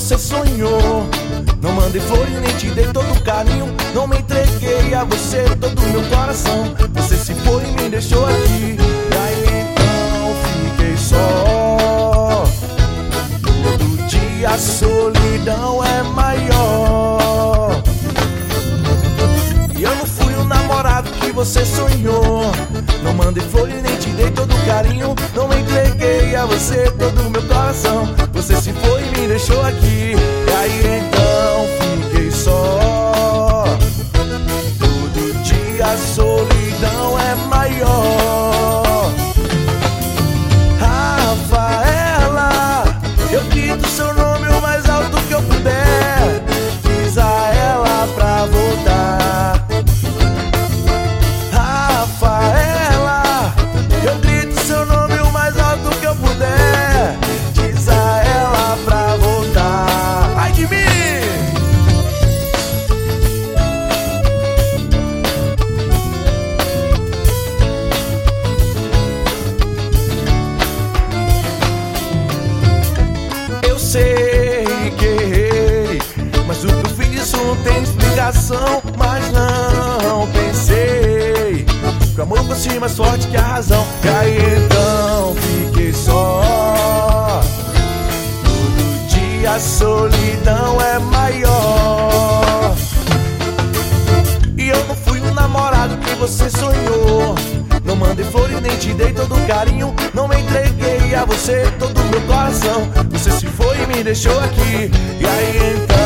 você sonhou. Não mandei flores, nem te dei todo carinho. Não me entreguei a você todo o meu coração. Você se foi e me deixou aqui. E aí então fiquei só. Todo dia a solidão é maior. E eu não fui o namorado que você sonhou. Não mandei flores, nem te dei todo carinho. Não me entreguei a você todo o meu coração. Você se foi e me deixou aqui. E aí então fiquei só. Todo dia a solidão é maior. Rafaela, eu grito seu nome o mais alto que eu puder. Diz a ela pra voltar. Rafaela, eu grito seu nome o mais alto que eu puder. Diz a ela pra voltar. Ai de mim! Eu sei que errei, mas o que eu fiz isso não tem explicação. Mas não pensei que o amor fosse mais forte que a razão. E aí então fiquei só. Todo dia a solidão é maior. E eu não fui o namorado que você sonhou. Não mandei flores, nem te dei todo carinho. Não me entreguei a você todo o meu coração. Você se foi e me deixou aqui. E aí então